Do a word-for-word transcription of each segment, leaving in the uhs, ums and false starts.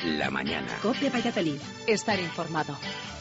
la mañana. COPE Valladolid. Estar informado.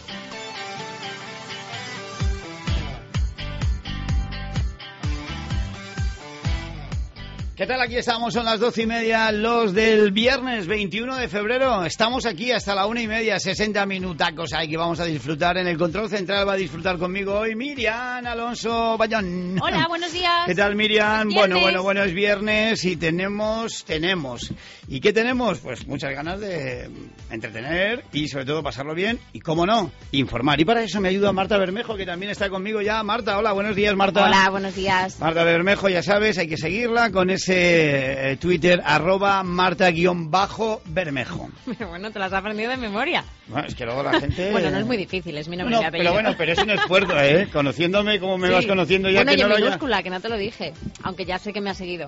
¿Qué tal? Aquí estamos, son las doce y media, los del viernes veintiuno de febrero. Estamos aquí hasta la una y media, sesenta minutacos ahí que vamos a disfrutar. En el control central va a disfrutar conmigo hoy Miriam Alonso Bayón. Hola, buenos días. ¿Qué tal, Miriam? Viernes. Bueno, bueno, bueno, es viernes y tenemos, tenemos. ¿Y qué tenemos? Pues muchas ganas de entretener y sobre todo pasarlo bien y, cómo no, informar. Y para eso me ayuda Marta Bermejo, que también está conmigo ya. Marta, hola, buenos días, Marta. Hola, buenos días. Marta Bermejo, ya sabes, hay que seguirla con ese eh, Twitter, arroba Marta-Bermejo. Bueno, te las has aprendido de memoria. Bueno, es que luego la gente... Bueno, no es muy difícil, es mi nombre No, y apellido. pero bueno, pero es un esfuerzo, ¿eh? Conociéndome como me Sí. vas conociendo ya, bueno, que y no en lo haya... minúscula, que no te lo dije, aunque ya sé que me has seguido.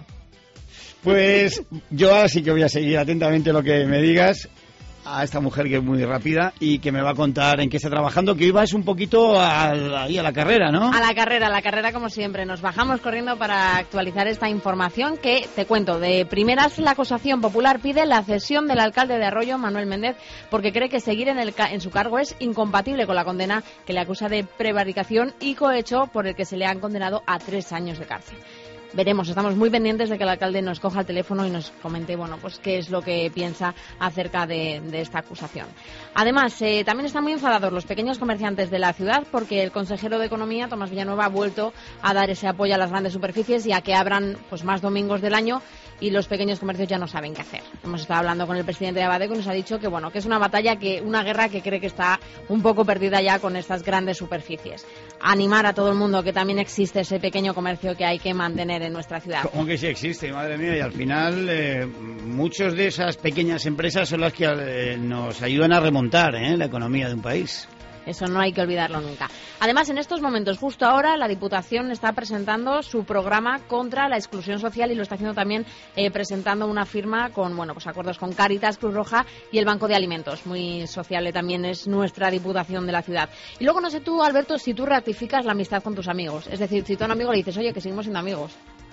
Pues yo ahora sí que voy a seguir atentamente lo que me digas a esta mujer que es muy rápida y que me va a contar en qué está trabajando, que iba es un poquito a, ahí a la carrera, ¿no? A la carrera, a la carrera como siempre. Nos bajamos corriendo para actualizar esta información que, te cuento, de primeras la acusación popular pide la cesión del alcalde de Arroyo, Manuel Méndez, porque cree que seguir en, el, en su cargo es incompatible con la condena que le acusa de prevaricación y cohecho por el que se le han condenado a tres años de cárcel. Veremos, estamos muy pendientes de que el alcalde nos coja el teléfono y nos comente, bueno, pues qué es lo que piensa acerca de, de esta acusación. Además, eh, también están muy enfadados los pequeños comerciantes de la ciudad porque el consejero de Economía, Tomás Villanueva, ha vuelto a dar ese apoyo a las grandes superficies y a que abran pues más domingos del año y los pequeños comercios ya no saben qué hacer. Hemos estado hablando con el presidente de Abadeco y nos ha dicho que, bueno, que es una batalla, que una guerra que cree que está un poco perdida ya con estas grandes superficies. Animar a todo el mundo que también existe ese pequeño comercio que hay que mantener en nuestra ciudad. Como que sí existe, madre mía, y al final eh, muchos de esas pequeñas empresas son las que eh, nos ayudan a remontar eh, la economía de un país. Eso no hay que olvidarlo nunca. Además, en estos momentos, justo ahora, la Diputación está presentando su programa contra la exclusión social y lo está haciendo también eh, presentando una firma con, bueno, pues acuerdos con Cáritas, Cruz Roja y el Banco de Alimentos. Muy sociable también es nuestra Diputación de la ciudad. Y luego, no sé tú, Alberto, si tú ratificas la amistad con tus amigos. Es decir, si tú a un amigo le dices, oye, que seguimos siendo amigos.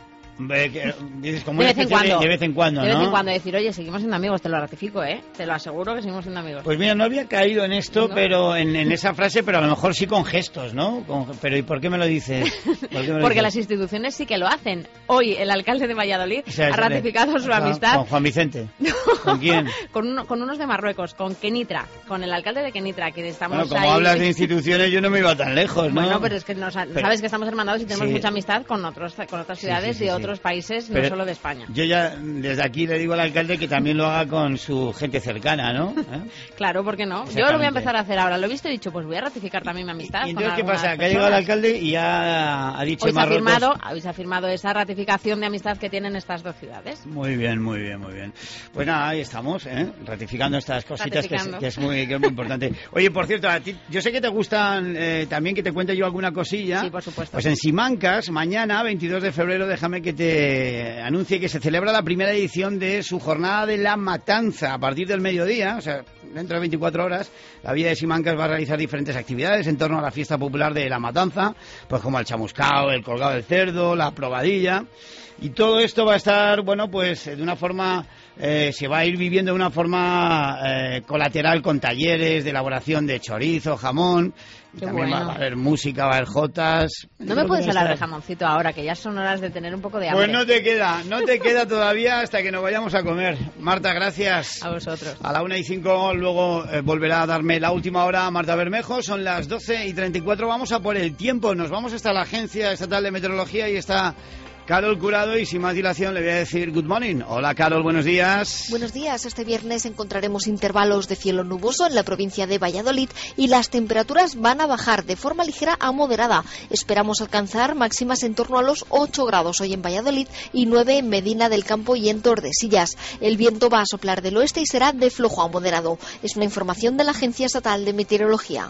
Que, dices, como de, una vez en especie cuando, de, de vez en cuando, de vez ¿no? en cuando decir, oye, seguimos siendo amigos, te lo ratifico, ¿eh? Te lo aseguro que seguimos siendo amigos. Pues mira, no había caído en esto, ¿No? pero en, en esa frase, pero a lo mejor sí con gestos, ¿no? Con, pero ¿y por qué me lo dices? ¿Por qué me lo Porque dices? las instituciones sí que lo hacen. Hoy el alcalde de Valladolid O sea, ha ratificado su con, amistad. ¿Con Juan Vicente? ¿Con quién? con, uno, con unos de Marruecos, con Kenitra, con el alcalde de Kenitra, que estamos Bueno, como ahí... hablas de instituciones, yo no me iba tan lejos, ¿no? Bueno, pero es que nos, Pero- sabes que estamos hermanados y tenemos Sí. mucha amistad con otros con otras Sí, ciudades sí, sí, y sí. otros países, Pero no solo de España. Yo ya desde aquí le digo al alcalde que también lo haga con su gente cercana, ¿no? ¿Eh? Claro, ¿por qué no? Yo lo voy a Exactamente. empezar a hacer ahora. Lo he visto y he dicho, pues voy a ratificar también mi amistad. ¿Y entonces con qué algunas pasa? Que ha llegado el personas. alcalde y ya ha dicho Hoy se ha, Marruecos... firmado, hoy se ha firmado esa ratificación de amistad que tienen estas dos ciudades. Muy bien, muy bien, muy bien. Pues nada, ahí estamos, ¿eh? Ratificando estas cositas que es, Ratificando. que es muy, que es muy importante. Oye, por cierto, a ti, yo sé que te gustan eh, también que te cuente yo alguna cosilla. Sí, por supuesto. Pues en Simancas, mañana, veintidós de febrero, déjame que te anuncie que se celebra la primera edición de su jornada de la matanza a partir del mediodía, o sea, dentro de veinticuatro horas. La Villa de Simancas va a realizar diferentes actividades en torno a la fiesta popular de la matanza, pues como el chamuscao, el colgado del cerdo, la probadilla. Y todo esto va a estar, bueno, pues de una forma, eh, se va a ir viviendo de una forma eh, colateral con talleres de elaboración de chorizo, jamón. Y Qué también bueno. va a haber música, va a haber jotas. No me puedes hablar de jamoncito ahora, que ya son horas de tener un poco de hambre. Pues no te queda, no te queda todavía hasta que nos vayamos a comer. Marta, gracias. A vosotros. A la una y cinco luego eh, volverá a darme la última hora Marta Bermejo. Son las doce y treinta y cuatro. Vamos a por el tiempo. Nos vamos hasta la Agencia Estatal de Meteorología y está Carol Curado y sin más dilación le voy a decir good morning. Hola Carol, buenos días. Buenos días. Este viernes encontraremos intervalos de cielo nuboso en la provincia de Valladolid y las temperaturas van a bajar de forma ligera a moderada. Esperamos alcanzar máximas en torno a los ocho grados hoy en Valladolid y nueve en Medina del Campo y en Tordesillas. El viento va a soplar del oeste y será de flojo a moderado. Es una información de la Agencia Estatal de Meteorología.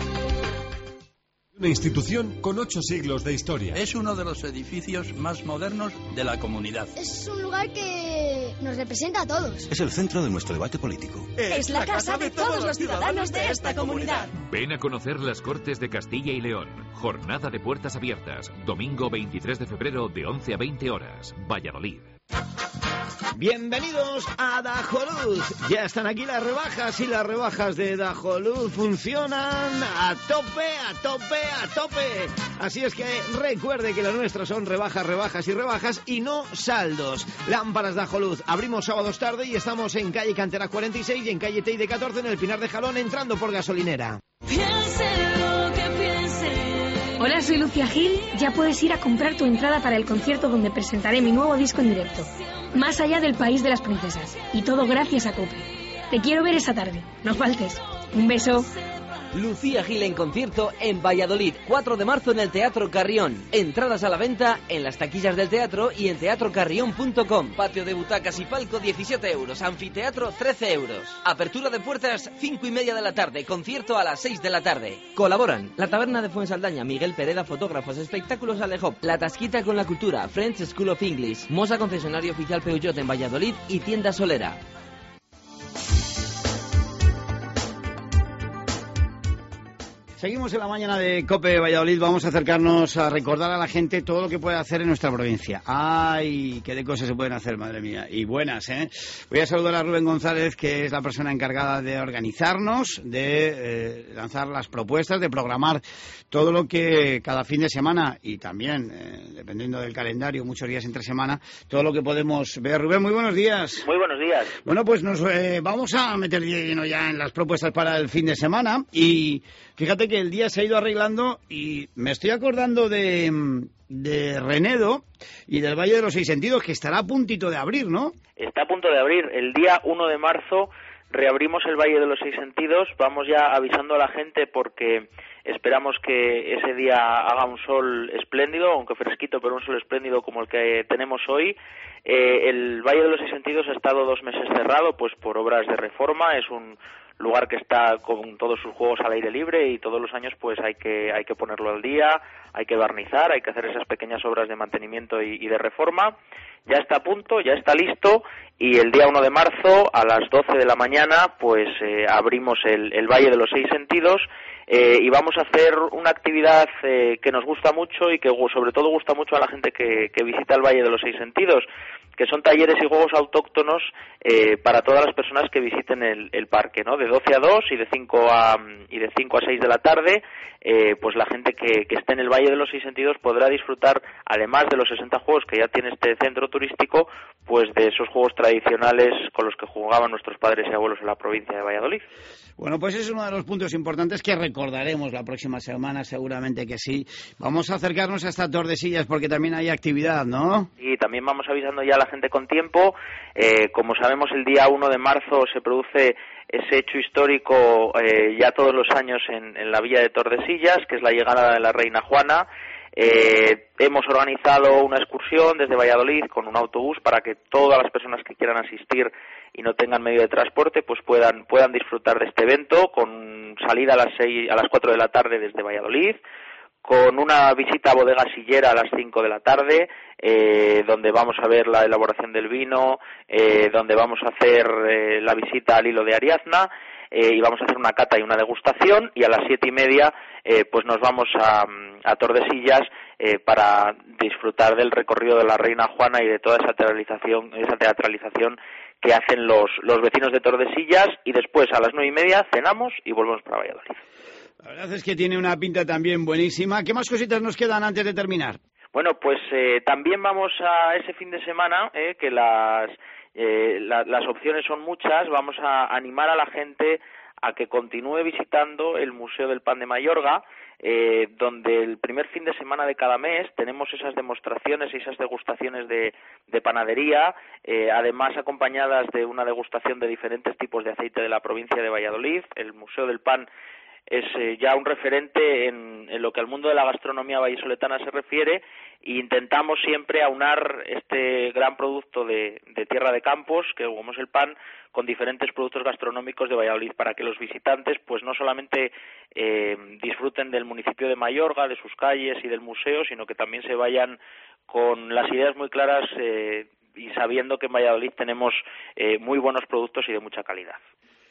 Una institución con ocho siglos de historia. Es uno de los edificios más modernos de la comunidad. Es un lugar que nos representa a todos. Es el centro de nuestro debate político. Es la casa de todos los ciudadanos de esta comunidad. Ven a conocer las Cortes de Castilla y León. Jornada de puertas abiertas. Domingo veintitrés de febrero de once a veinte horas. Valladolid. Bienvenidos a Dajoluz. Ya están aquí las rebajas y las rebajas de Dajoluz funcionan a tope, a tope, a tope. Así es que recuerde que las nuestras son rebajas, rebajas y rebajas y no saldos. Lámparas Dajoluz. Abrimos sábados tarde y estamos en calle Cantera cuarenta y seis y en calle Teide catorce en el Pinar de Jalón entrando por gasolinera. Hola, soy Lucia Gil. Ya puedes ir a comprar tu entrada para el concierto donde presentaré mi nuevo disco en directo. Más allá del país de las princesas. Y todo gracias a COPE. Te quiero ver esa tarde. No faltes. Un beso. Lucía Gil en concierto en Valladolid, cuatro de marzo en el Teatro Carrión. Entradas a la venta en las taquillas del teatro y en teatro carrión punto com. Patio de butacas y palco diecisiete euros, anfiteatro trece euros. Apertura de puertas cinco y media de la tarde, concierto a las seis de la tarde. Colaboran La Taberna de Fuensaldaña, Miguel Pereda, fotógrafos, espectáculos Alejop, La Tasquita con la Cultura, French School of English, Mosa concesionario oficial Peugeot en Valladolid y Tienda Solera. Seguimos en la mañana de COPE Valladolid. Vamos a acercarnos a recordar a la gente todo lo que puede hacer en nuestra provincia. ¡Ay! ¡Qué de cosas se pueden hacer, madre mía! Y buenas, ¿eh? Voy a saludar a Rubén González, que es la persona encargada de organizarnos, de eh, lanzar las propuestas, de programar todo lo que cada fin de semana y también, eh, dependiendo del calendario, muchos días entre semana, todo lo que podemos ver. Rubén, muy buenos días. Muy buenos días. Bueno, pues nos eh, vamos a meter lleno ya en las propuestas para el fin de semana y fíjate que el día se ha ido arreglando y me estoy acordando de, de Renedo y del Valle de los Seis Sentidos, que estará a puntito de abrir, ¿no? Está a punto de abrir. El día uno de marzo reabrimos el Valle de los Seis Sentidos. Vamos ya avisando a la gente porque esperamos que ese día haga un sol espléndido, aunque fresquito, pero un sol espléndido como el que tenemos hoy. Eh, el Valle de los Seis Sentidos ha estado dos meses cerrado pues por obras de reforma. Es un lugar que está con todos sus juegos al aire libre y todos los años pues hay que hay que ponerlo al día, hay que barnizar, hay que hacer esas pequeñas obras de mantenimiento y, y de reforma. Ya está a punto, ya está listo y el día uno de marzo a las doce de la mañana pues eh, abrimos el, el Valle de los Seis Sentidos eh, y vamos a hacer una actividad eh, que nos gusta mucho y que sobre todo gusta mucho a la gente que, que visita el Valle de los Seis Sentidos, que son talleres y juegos autóctonos eh, para todas las personas que visiten el, el parque, ¿no? De doce a dos y de cinco a y de cinco a seis de la tarde, eh, pues la gente que, que esté en el Valle de los Seis Sentidos podrá disfrutar, además de los sesenta juegos que ya tiene este centro turístico, pues de esos juegos tradicionales con los que jugaban nuestros padres y abuelos en la provincia de Valladolid. Bueno, pues es uno de los puntos importantes que recordaremos la próxima semana, seguramente que sí. Vamos a acercarnos a estas Tordesillas porque también hay actividad, ¿no? Y también vamos avisando ya a la gente con tiempo. Eh, como sabemos, el día uno de marzo se produce ese hecho histórico eh, ya todos los años en, en la villa de Tordesillas, que es la llegada de la Reina Juana. Eh, hemos organizado una excursión desde Valladolid con un autobús para que todas las personas que quieran asistir y no tengan medio de transporte pues puedan puedan disfrutar de este evento con salida a las seis, a las cuatro de la tarde desde Valladolid, con una visita a bodega sillera a las cinco de la tarde, eh, donde vamos a ver la elaboración del vino, eh, donde vamos a hacer eh, la visita al hilo de Ariadna, eh, y vamos a hacer una cata y una degustación, y a las siete y media eh, pues nos vamos a, a Tordesillas eh, para disfrutar del recorrido de la Reina Juana y de toda esa teatralización, esa teatralización que hacen los, los vecinos de Tordesillas, y después a las nueve y media cenamos y volvemos para Valladolid. La verdad es que tiene una pinta también buenísima. ¿Qué más cositas nos quedan antes de terminar? Bueno, pues eh, también vamos a ese fin de semana, eh, que las, eh, la, las opciones son muchas. Vamos a animar a la gente a que continúe visitando el Museo del Pan de Mayorga, eh, donde el primer fin de semana de cada mes tenemos esas demostraciones y esas degustaciones de, de panadería, eh, además acompañadas de una degustación de diferentes tipos de aceite de la provincia de Valladolid. El Museo del Pan es eh, ya un referente en, en lo que al mundo de la gastronomía vallisoletana se refiere, e intentamos siempre aunar este gran producto de, de tierra de campos, que como es el pan, con diferentes productos gastronómicos de Valladolid, para que los visitantes pues no solamente eh, disfruten del municipio de Mayorga, de sus calles y del museo, sino que también se vayan con las ideas muy claras eh, y sabiendo que en Valladolid tenemos eh, muy buenos productos y de mucha calidad.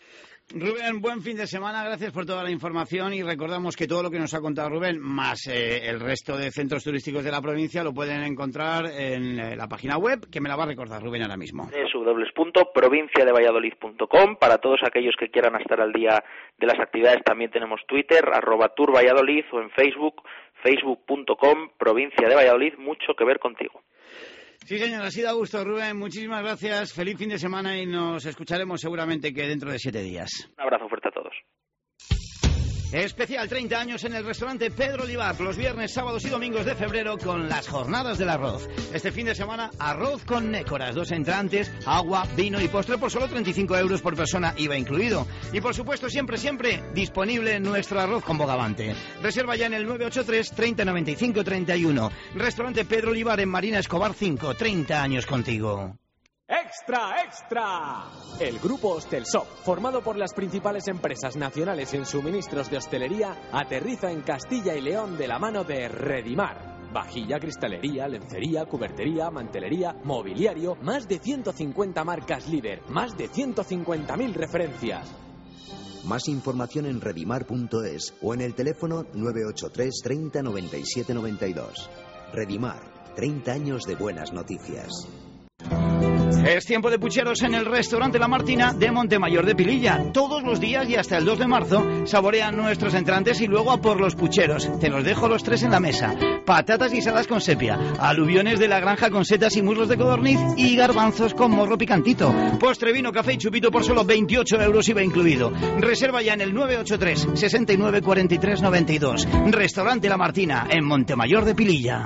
Rubén, buen fin de semana, gracias por toda la información y recordamos que todo lo que nos ha contado Rubén, más eh, el resto de centros turísticos de la provincia, lo pueden encontrar en eh, la página web, que me la va a recordar Rubén ahora mismo. doble u doble u doble u punto provincia de valladolid punto com. Para todos aquellos que quieran estar al día de las actividades, también tenemos Twitter, arroba Tour Valladolid, o en Facebook, facebook punto com, Provincia de Valladolid, mucho que ver contigo. Sí, señor, así da gusto, Rubén. Muchísimas gracias. Feliz fin de semana y nos escucharemos seguramente que dentro de siete días. Un abrazo fuerte a todos. Especial treinta años en el restaurante Pedro Olivar, los viernes, sábados y domingos de febrero con las jornadas del arroz. Este fin de semana, arroz con nécoras, dos entrantes, agua, vino y postre por solo treinta y cinco euros por persona, I V A incluido. Y por supuesto, siempre, siempre disponible nuestro arroz con bogavante. Reserva ya en el nueve ocho tres, treinta, noventa y cinco, treinta y uno. Restaurante Pedro Olivar en Marina Escobar cinco, treinta años contigo. ¡Extra, extra! El grupo Hostelshop, formado por las principales empresas nacionales en suministros de hostelería, aterriza en Castilla y León de la mano de Redimar. Vajilla, cristalería, lencería, cubertería, mantelería, mobiliario, más de ciento cincuenta marcas líder, más de ciento cincuenta mil referencias. Más información en redimar punto es o en el teléfono nueve ocho tres, treinta, noventa y siete, noventa y dos. Redimar, treinta años de buenas noticias. Es tiempo de pucheros en el restaurante La Martina de Montemayor de Pililla. Todos los días y hasta el dos de marzo saborean nuestros entrantes y luego a por los pucheros. Te los dejo los tres en la mesa. Patatas guisadas con sepia, aluviones de la granja con setas y muslos de codorniz y garbanzos con morro picantito. Postre, vino, café y chupito por solo veintiocho euros I V A incluido. Reserva ya en el nueve ocho tres, sesenta y nueve, cuarenta y tres, noventa y dos. Restaurante La Martina en Montemayor de Pililla.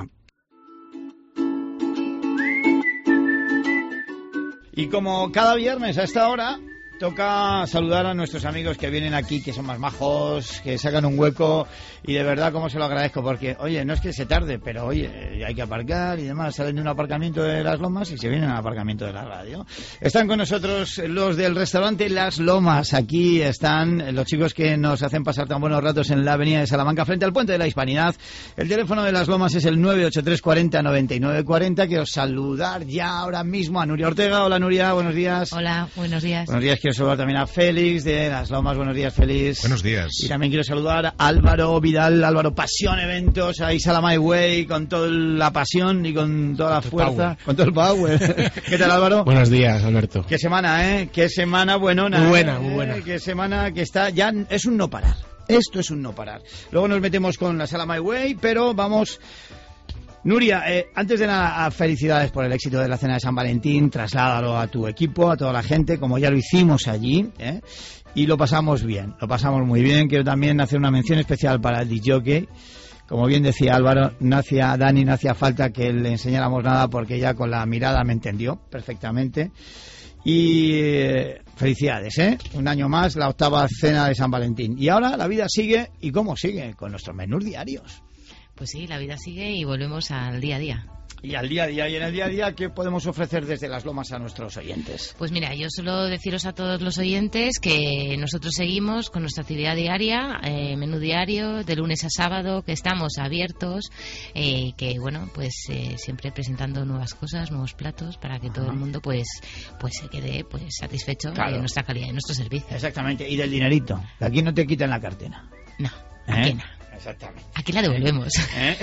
Y como cada viernes a esta hora, toca saludar a nuestros amigos que vienen aquí, que son más majos, que sacan un hueco, y de verdad como se lo agradezco, porque, oye, no es que se tarde, pero, oye, hay que aparcar y demás, salen de un aparcamiento de Las Lomas y se vienen al aparcamiento de la radio. Están con nosotros los del restaurante Las Lomas, aquí están los chicos que nos hacen pasar tan buenos ratos en la avenida de Salamanca, frente al Puente de la Hispanidad. El teléfono de Las Lomas es el nueve ocho tres, cuarenta, noventa y nueve, cuarenta. Quiero saludar ya ahora mismo a Nuria Ortega. Hola, Nuria, buenos días. Hola, buenos días. Buenos días. Quiero saludar también a Félix de Las Lomas. Buenos días, Félix. Buenos días. Y también quiero saludar a Álvaro Vidal, Álvaro Pasión Eventos, ahí Salamay Way, con toda la pasión y con toda la fuerza, con todo el power. ¿Qué tal, Álvaro? Buenos días, Alberto. Qué semana, ¿eh? Qué semana buenona. Muy buena, ¿eh? muy buena. Qué semana que está, ya es un no parar. Esto es un no parar. Luego nos metemos con la Salamay Way, pero vamos... Nuria, eh, antes de nada, felicidades por el éxito de la cena de San Valentín. Trasládalo a tu equipo, a toda la gente, como ya lo hicimos allí, ¿eh? Y lo pasamos bien, lo pasamos muy bien. Quiero también hacer una mención especial para el D J. Como bien decía Álvaro, no hacía, Dani, no hacía falta que le enseñáramos nada porque ella con la mirada me entendió perfectamente. Y eh, felicidades, ¿eh? Un año más, la octava cena de San Valentín. Y ahora la vida sigue, ¿y cómo sigue? Con nuestros menús diarios. Pues sí, la vida sigue y volvemos al día a día. Y al día a día, y en el día a día, ¿qué podemos ofrecer desde Las Lomas a nuestros oyentes? Pues mira, yo suelo deciros a todos los oyentes que nosotros seguimos con nuestra actividad diaria, eh, menú diario, de lunes a sábado, que estamos abiertos, eh, que bueno, pues eh, siempre presentando nuevas cosas, nuevos platos, para que Ajá. todo el mundo pues pues se quede pues satisfecho claro. de nuestra calidad, de nuestro servicio. Exactamente, y del dinerito, que aquí no te quitan la cartera. No, aquí ¿Eh? no. Exactamente. Aquí la devolvemos. ¿Eh?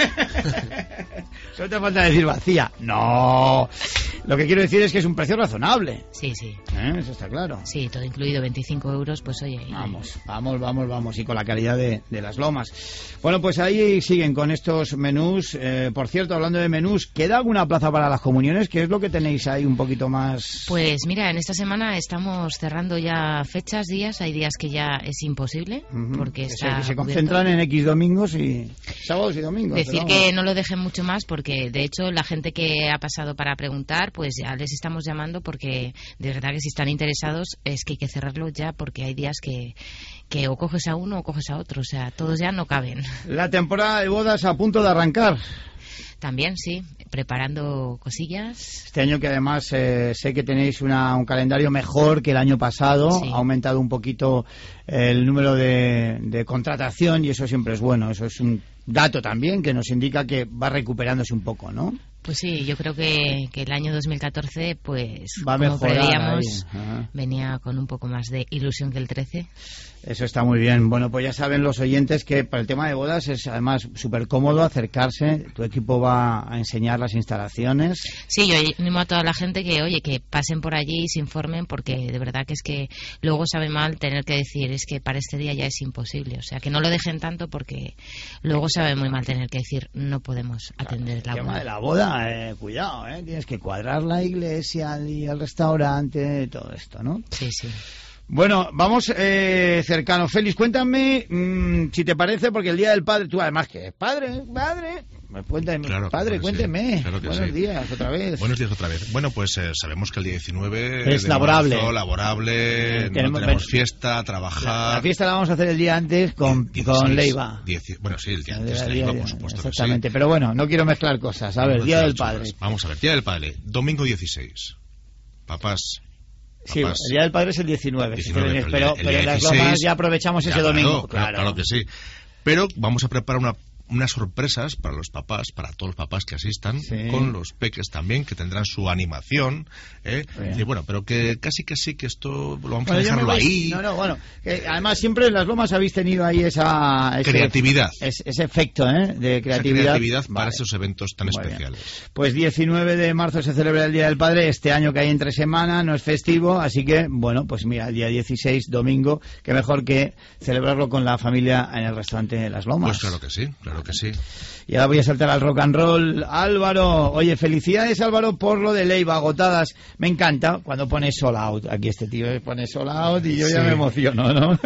Solo te falta decir vacía. No. Lo que quiero decir es que es un precio razonable. Sí, sí. ¿Eh? Eso está claro. Sí, todo incluido, veinticinco euros, pues oye. Y... Vamos, vamos, vamos, vamos. Y con la calidad de, de Las Lomas. Bueno, pues ahí siguen con estos menús. Eh, por cierto, hablando de menús, ¿queda alguna plaza para las comuniones? ¿Qué es lo que tenéis ahí un poquito más? Pues mira, en esta semana estamos cerrando ya fechas, días. Hay días que ya es imposible. Uh-huh. Porque está se, se concentran en X domingos y sábados y domingos. Decir que no lo dejen mucho más porque de hecho la gente que ha pasado para preguntar pues ya les estamos llamando porque de verdad que si están interesados es que hay que cerrarlo ya porque hay días que, que o coges a uno o coges a otro, o sea, todos ya no caben. La temporada de bodas a punto de arrancar. También, sí, preparando cosillas. Este año que además eh, sé que tenéis una, un calendario mejor que el año pasado, sí. Ha aumentado un poquito el número de, de contratación y eso siempre es bueno, eso es un dato también que nos indica que va recuperándose un poco, ¿no? Pues sí, yo creo que, que el año dos mil catorce, pues, va a como mejorar preveíamos, ahí. venía con un poco más de ilusión que el trece. Eso está muy bien. Bueno, pues ya saben los oyentes que para el tema de bodas es además súper cómodo acercarse. Tu equipo va a enseñar las instalaciones. Sí, yo animo a toda la gente que, oye, que pasen por allí y se informen, porque de verdad que es que luego sabe mal tener que decir, es que para este día ya es imposible. O sea, que no lo dejen tanto, porque luego sabe muy mal tener que decir, no podemos atender Claro, la el boda. tema de la boda, eh, cuidado, eh, tienes que cuadrar la iglesia y el restaurante, todo esto, ¿no? Sí, sí. Bueno, vamos eh, cercano. Félix, cuéntame, mmm, si te parece, porque el Día del Padre, tú además que es padre, padre, cuéntame, Claro, padre, claro que cuénteme. sí, claro que Buenos sí. días, otra vez. Buenos días otra vez. Bueno, pues eh, sabemos que el día diecinueve Es de laborable. marzo, laborable, Eh, tenemos- no tenemos fiesta, trabajar. La fiesta la vamos a hacer el día antes con, dieciséis, con Leiva. dieci- Bueno, sí, el día El antes día- Leiva, día- por supuesto que sí. Exactamente, pero bueno, no quiero mezclar cosas. A ver, Vamos Día hacer del las Padre. churras. Vamos a ver, Día del Padre, domingo dieciséis. Papás. Sí, papás. el Día del Padre es el diecinueve, diecinueve, pero, pero el día- pero el en las dieciséis, lomas ya aprovechamos ese Ya, domingo. Claro, claro, claro que sí. Pero vamos a preparar una unas sorpresas para los papás, para todos los papás que asistan, Sí. con los peques también, que tendrán su animación, ¿eh? Sí. Y bueno, pero que casi que sí, que esto lo vamos Bueno, a yo me dejarlo voy- ahí. No, no, bueno, que además siempre en las lomas habéis tenido ahí esa... ese- Creatividad. es- ese efecto, ¿eh? De Esa creatividad. creatividad para Vale. esos eventos tan Muy bien. especiales. Pues diecinueve de marzo se celebra el Día del Padre, este año que hay entre semana, no es festivo, así que, bueno, pues mira, el día dieciséis, domingo, que mejor que celebrarlo con la familia en el restaurante de Las Lomas. Pues claro que sí, claro que sí. Y ahora voy a saltar al rock and roll. Álvaro, oye, felicidades Álvaro por lo de Leiva, agotadas. Me encanta cuando pone sold out. Aquí este tío pone sold out y yo ya Sí. me emociono, ¿no?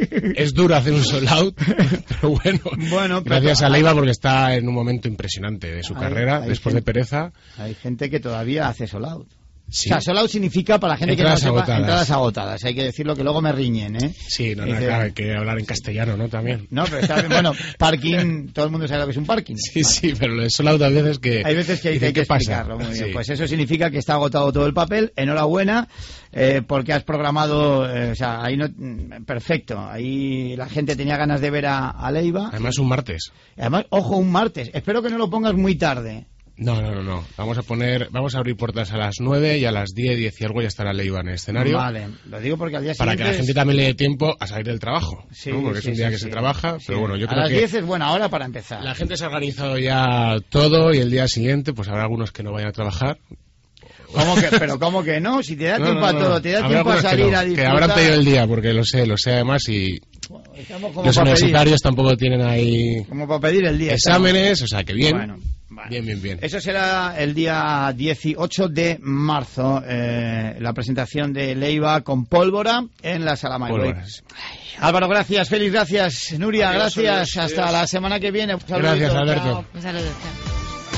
Es duro hacer un sold out, pero bueno, Bueno, pero- gracias a Leiva porque está en un momento impresionante de su Hay- carrera, hay después gente- de Pereza. Hay gente que todavía hace sold out. Sí. O sea, sold out significa, para la gente Entradas que no sepa, agotadas. entradas agotadas. Hay que decirlo, que luego me riñen, ¿eh? Sí, no, no, Dice- claro, hay que hablar en castellano, ¿no? También. No, pero está bien. Bueno, parking, todo el mundo sabe lo que es un parking. Sí, sí, pero lo de sold out a veces que... Hay veces que hay, dice, hay que ¿qué pasa? explicarlo. Muy bien. Sí. Pues eso significa que está agotado todo el papel. Enhorabuena, eh, porque has programado, eh, o sea, ahí no, mm, perfecto. Ahí la gente tenía ganas de ver a, a Leiva. Además un martes. Además, ojo, un martes. Espero que no lo pongas muy tarde. No, no, no, no. Vamos a poner, vamos a abrir puertas a las nueve y a las diez, diez y algo ya estará Leiva en el escenario. Vale, lo digo porque al día Para que siguiente... la gente también le dé tiempo a salir del trabajo, Sí, ¿no? Porque sí, es un día sí, que sí. se trabaja, Sí. pero bueno, yo a creo las que diez es buena hora para empezar. la gente se ha organizado ya todo y el día siguiente pues habrá algunos que no vayan a trabajar. ¿Cómo que, pero ¿cómo que no? Si te da No, tiempo no, a no. todo, te da Habrá tiempo a algunos que salir no, a que disfrutar... habrán pedido el día, porque lo sé, lo sé además y Estamos como los para pedir, universitarios tampoco tienen ahí como para pedir el día. exámenes, o sea que bien, Bueno, vale. bien, bien, bien. Eso será el día dieciocho de marzo, eh, la presentación de Leiva con Pólvora en la Sala Mayor. Pólvora. Álvaro, gracias. Félix, gracias. Nuria, Adiós, gracias. adiós, Hasta adiós. la semana que viene. Un saludito. Gracias, Alberto. Chao. Un saludo. Chao.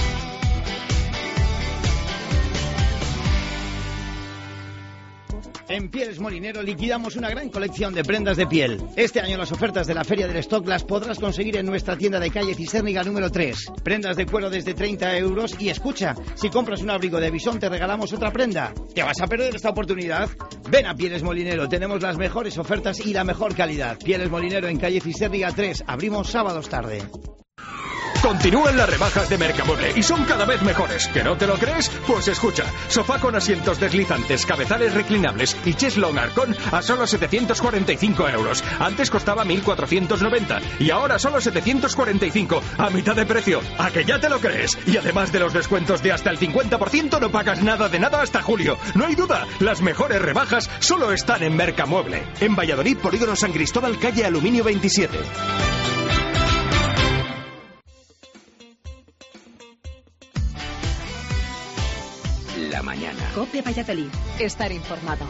En Pieles Molinero liquidamos una gran colección de prendas de piel. Este año las ofertas de la Feria del Stock las podrás conseguir en nuestra tienda de calle Cisérniga número tres. Prendas de cuero desde treinta euros y escucha, si compras un abrigo de bisón te regalamos otra prenda. ¿Te vas a perder esta oportunidad? Ven a Pieles Molinero, tenemos las mejores ofertas y la mejor calidad. Pieles Molinero en calle Cisérniga tres, abrimos sábados tarde. Continúan las rebajas de Mercamueble y son cada vez mejores. ¿Que no te lo crees? Pues escucha. Sofá con asientos deslizantes, cabezales reclinables y cheslong Arcón a solo setecientos cuarenta y cinco euros. Antes costaba mil cuatrocientos noventa y ahora solo setecientos cuarenta y cinco, a mitad de precio. ¿A que ya te lo crees? Y además de los descuentos de hasta el cincuenta por ciento no pagas nada de nada hasta julio. No hay duda, las mejores rebajas solo están en Mercamueble. En Valladolid, Polígono San Cristóbal, calle Aluminio veintisiete. La mañana. COPE Valladolid. Estar informado.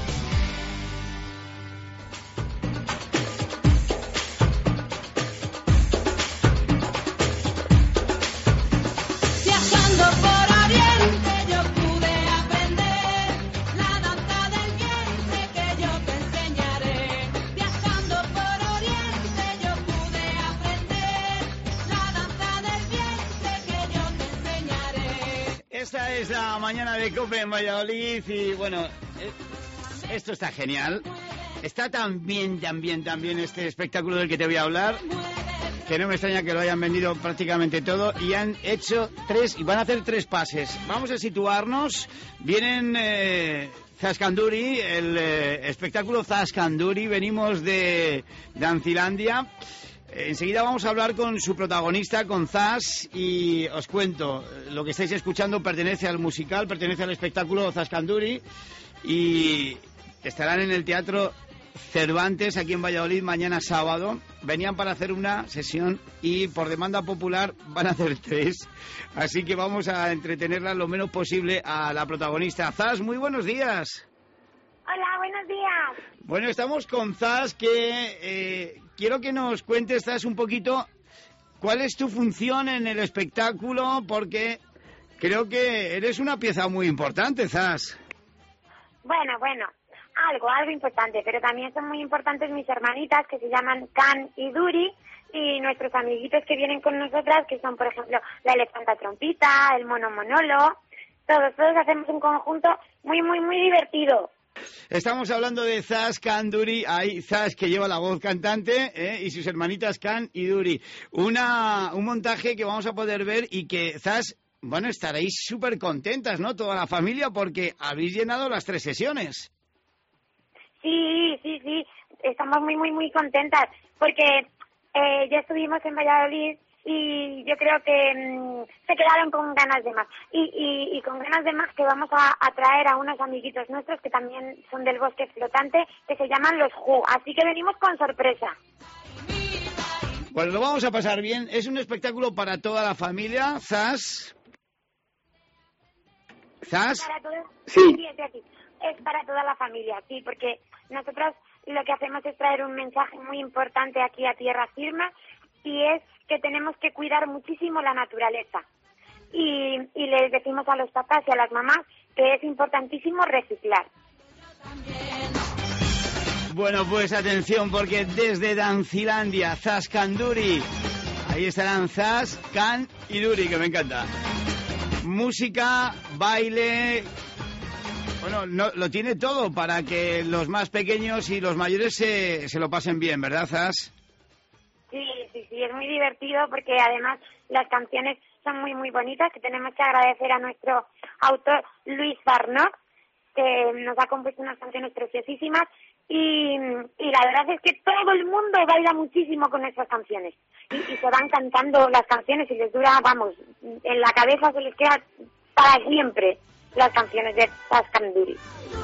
Viajando por Oriente yo pude aprender la danza del vientre que yo te enseñaré. Viajando por Oriente yo pude aprender la danza del vientre que yo te enseñaré. Esta es la mañana de COPE en Valladolid y bueno, eh, esto está genial. Está tan bien, tan bien, tan bien este espectáculo del que te voy a hablar. que no me extraña que lo hayan vendido prácticamente todo y han hecho tres, y van a hacer tres pases. Vamos a situarnos. Vienen eh, Zascanduri, el eh, espectáculo Zascanduri. Venimos de Dancilandia. Enseguida vamos a hablar con su protagonista, con Zas, y os cuento, lo que estáis escuchando pertenece al musical, pertenece al espectáculo Zascanduri, y estarán en el Teatro Cervantes, aquí en Valladolid, mañana sábado. Venían para hacer una sesión y por demanda popular van a hacer tres, así que vamos a entretenerla lo menos posible a la protagonista. Zas, muy buenos días. Hola, buenos días. Bueno, estamos con Zas, que eh, quiero que nos cuentes, Zas, un poquito cuál es tu función en el espectáculo, porque creo que eres una pieza muy importante, Zas. Bueno, bueno, algo, algo importante, pero también son muy importantes mis hermanitas, que se llaman Can y Duri, y nuestros amiguitos que vienen con nosotras, que son, por ejemplo, la elefanta trompita, el mono monolo. Todos, todos hacemos un conjunto muy, muy, muy divertido. Estamos hablando de Zas, Can, Duri. Hay Zas, que lleva la voz cantante, ¿eh? y sus hermanitas Can y Duri. Una, un montaje que vamos a poder ver y que, Zas, bueno, estaréis súper contentas, ¿no? Toda la familia, porque habéis llenado las tres sesiones. Sí, sí, sí. Estamos muy, muy, muy contentas porque eh, ya estuvimos en Valladolid y yo creo que mmm, se quedaron con ganas de más. Y, y, y con ganas de más que vamos a, a traer a unos amiguitos nuestros que también son del bosque flotante, que se llaman los Who. Así que venimos con sorpresa. Bueno, lo vamos a pasar bien. Es un espectáculo para toda la familia. Zas. ¿Zas? Para todo... Sí. Sí, es así. Es para toda la familia, sí, porque nosotros lo que hacemos es traer un mensaje muy importante aquí a Tierra Firme, y es que tenemos que cuidar muchísimo la naturaleza. Y, y les decimos a los papás y a las mamás que es importantísimo reciclar. Bueno, pues atención, porque desde Dancilandia, Zascanduri, ahí estarán Zas, Can y Duri, que me encanta. Música, baile... Bueno, no, lo tiene todo para que los más pequeños y los mayores se, se lo pasen bien, ¿verdad, Zas? Sí, sí, sí, es muy divertido porque además las canciones son muy, muy bonitas, que tenemos que agradecer a nuestro autor Luis Barnot, que nos ha compuesto unas canciones preciosísimas, y, y la verdad es que todo el mundo baila muchísimo con nuestras canciones y, y se van cantando las canciones y les dura, vamos, en la cabeza se les queda para siempre las canciones de Zascanduri.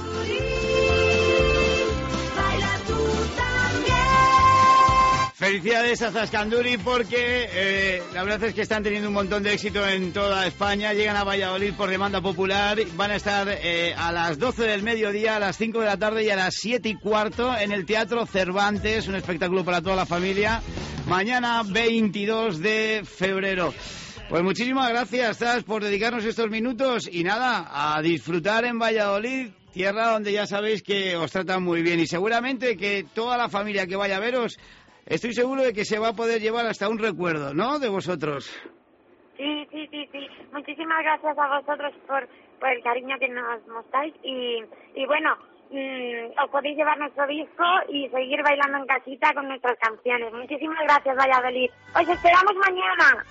Felicidades a Zascanduri porque eh, la verdad es que están teniendo un montón de éxito en toda España. Llegan a Valladolid por demanda popular. Van a estar eh, a las doce del mediodía, a las cinco de la tarde y a las siete y cuarto en el Teatro Cervantes. Un espectáculo para toda la familia. Mañana veintidós de febrero. Pues muchísimas gracias, Zas, por dedicarnos estos minutos. Y nada, a disfrutar en Valladolid, tierra donde ya sabéis que os tratan muy bien. Y seguramente que toda la familia que vaya a veros... Estoy seguro de que se va a poder llevar hasta un recuerdo, ¿no?, de vosotros. Sí, sí, sí, sí. Muchísimas gracias a vosotros por, por el cariño que nos mostráis. Y, y bueno, mmm, os podéis llevar nuestro disco y seguir bailando en casita con nuestras canciones. Muchísimas gracias, Valladolid. Os esperamos mañana.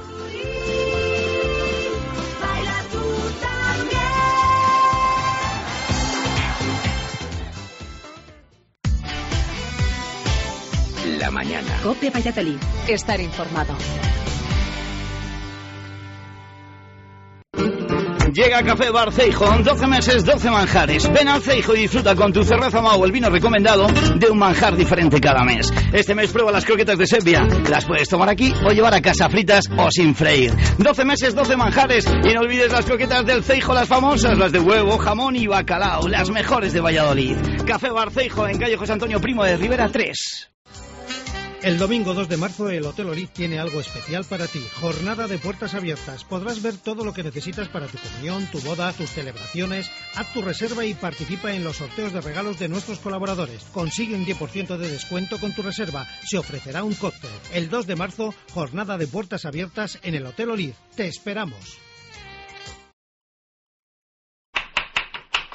La mañana. COPE Valladolid. Estar informado. Llega Café Bar Ceijo, doce meses, doce manjares. Ven al Ceijo y disfruta con tu cerveza Mau, el vino recomendado, de un manjar diferente cada mes. Este mes prueba las croquetas de sepia. Las puedes tomar aquí o llevar a casa fritas o sin freír. doce meses, doce manjares. Y no olvides las croquetas del Ceijo, las famosas, las de huevo, jamón y bacalao, las mejores de Valladolid. Café Bar Ceijo, en calle José Antonio Primo de Rivera tres. El domingo dos de marzo el Hotel Oliz tiene algo especial para ti. Jornada de puertas abiertas. Podrás ver todo lo que necesitas para tu comunión, tu boda, tus celebraciones. Haz tu reserva y participa en los sorteos de regalos de nuestros colaboradores. Consigue un diez por ciento de descuento con tu reserva. Se ofrecerá un cóctel. El dos de marzo, jornada de puertas abiertas en el Hotel Oliz. Te esperamos.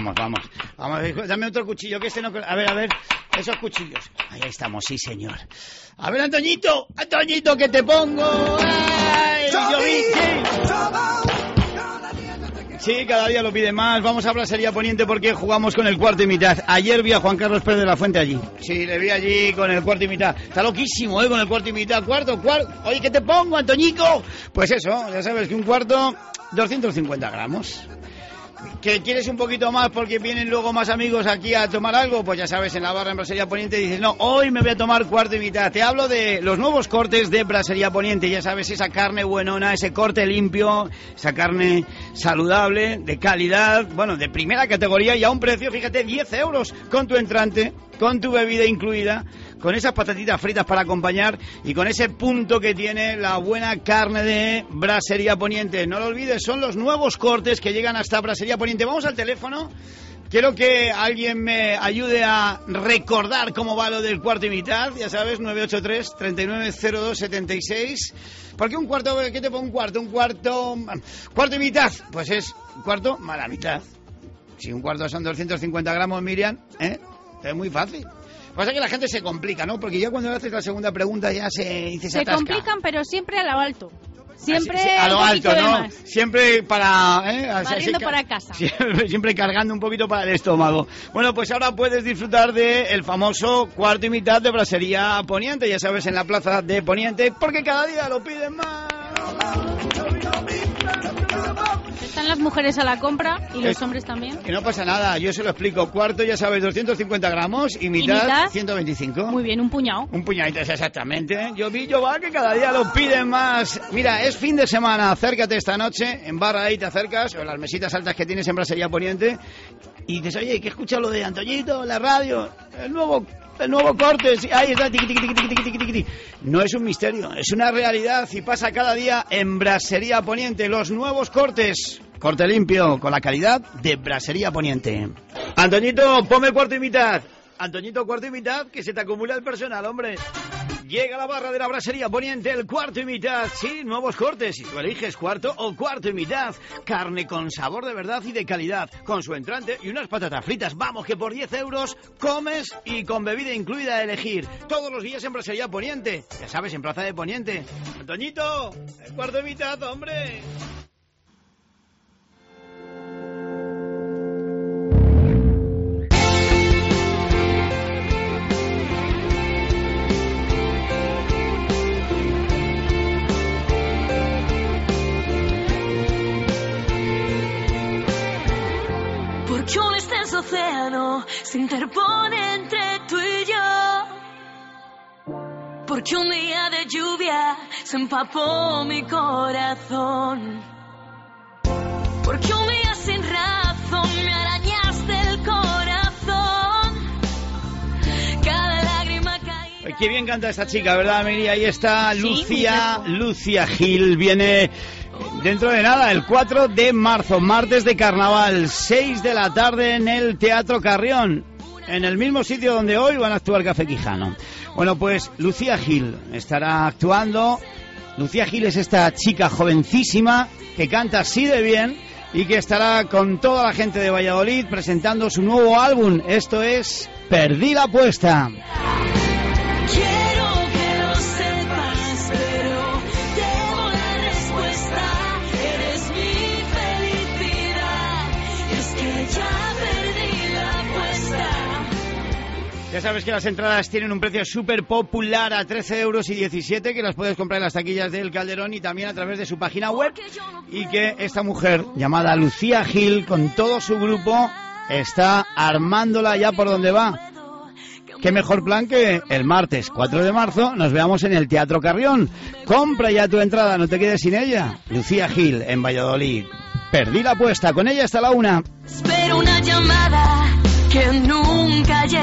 vamos, vamos. Vamos, dame otro cuchillo, que este no... A ver, a ver, esos cuchillos. Ahí estamos, sí, señor. A ver, Antoñito, Antoñito, que te pongo. ¡Ay, yo vi! Sí, cada día lo pide más. Vamos a Brasería Poniente porque jugamos con el cuarto y mitad. Ayer vi a Juan Carlos Pérez de la Fuente allí. Sí, le vi allí con el cuarto y mitad. Está loquísimo, ¿eh? Con el cuarto y mitad. Cuarto, cuarto. Oye, ¿qué te pongo, Antoñico? Pues eso, ya sabes que un cuarto, doscientos cincuenta gramos. ¿Que quieres un poquito más porque vienen luego más amigos aquí a tomar algo? Pues ya sabes, en la barra en Brasería Poniente dices, no, hoy me voy a tomar cuarto y mitad. Te hablo de los nuevos cortes de Brasería Poniente. Ya sabes, esa carne buenona, ese corte limpio, esa carne saludable, de calidad, bueno, de primera categoría y a un precio, fíjate, diez euros con tu entrante, con tu bebida incluida, con esas patatitas fritas para acompañar y con ese punto que tiene la buena carne de Brasería Poniente. No lo olvides, son los nuevos cortes que llegan hasta Brasería Poniente. Vamos al teléfono. Quiero que alguien me ayude a recordar cómo va lo del cuarto y mitad. Ya sabes, nueve ocho tres, treinta y nueve cero dos setenta y seis. ¿Por qué un cuarto? ¿Qué te pongo un cuarto? Un cuarto... ¿Cuarto y mitad? Pues es un cuarto mala mitad. Si un cuarto son doscientos cincuenta gramos, Miriam, ¿eh? Es muy fácil. Pasa que la gente se complica, ¿no? Porque ya cuando le haces la segunda pregunta ya se dice se, se complican, pero siempre a lo alto. Siempre Así, a lo alto, ¿no? Más. Siempre para... ¿eh? Barriendo para casa. Siempre, siempre cargando un poquito para el estómago. Bueno, pues ahora puedes disfrutar del famoso cuarto y mitad de Brasería Poniente. Ya sabes, en la plaza de Poniente, porque cada día lo piden más. Están las mujeres a la compra y los hombres también. Y no pasa nada, yo se lo explico. Cuarto, ya sabes, doscientos cincuenta gramos y mitad, ¿Y mitad? ciento veinticinco. Muy bien, un puñado. Un puñadito, exactamente. Yo vi, yo va, que cada día lo piden más. Mira, es fin de semana, acércate esta noche, en barra ahí te acercas, o en las mesitas altas que tienes en Brasería Poniente, y dices, oye, ¿qué escucha lo de Antoñito, la radio, el nuevo... El nuevo corte, sí, ahí está, tiqui, tiqui, tiqui, tiqui, tiqui, tiqui. No es un misterio, es una realidad y pasa cada día en Brasería Poniente. Los nuevos cortes, corte limpio, con la calidad de Brasería Poniente. Antoñito, ponme cuarto y mitad. Antoñito, cuarto y mitad, que se te acumula el personal, hombre. Llega la barra de la Brasería Poniente, el cuarto y mitad. Sí, nuevos cortes. Si tú eliges cuarto o cuarto y mitad. Carne con sabor de verdad y de calidad. Con su entrante y unas patatas fritas. Vamos, que por diez euros comes y con bebida incluida a elegir. Todos los días en Brasería Poniente. Ya sabes, en Plaza de Poniente. Antoñito, el cuarto y mitad, hombre. Porque un extenso océano se interpone entre tú y yo. Porque un día de lluvia se empapó mi corazón. Porque un día sin razón me arañaste el corazón. Cada lágrima caída. Qué bien canta esta chica, ¿verdad, Miri? Ahí está Lucía, sí, Lucía Gil. Viene... Dentro de nada, el cuatro de marzo, martes de carnaval, seis de la tarde en el Teatro Carrión, en el mismo sitio donde hoy van a actuar Café Quijano. Bueno, pues Lucía Gil estará actuando. Lucía Gil es esta chica jovencísima que canta así de bien y que estará con toda la gente de Valladolid presentando su nuevo álbum. Esto es Perdí la apuesta. Ya sabes que las entradas tienen un precio súper popular a trece euros y diecisiete, que las puedes comprar en las taquillas del Calderón y también a través de su página web, y que esta mujer llamada Lucía Gil con todo su grupo está armándola ya por donde va. Qué mejor plan que el martes cuatro de marzo nos veamos en el Teatro Carrión. Compra ya tu entrada, no te quedes sin ella. Lucía Gil en Valladolid. Perdí la apuesta, con ella hasta la una. Espero una llamada que nunca llegue.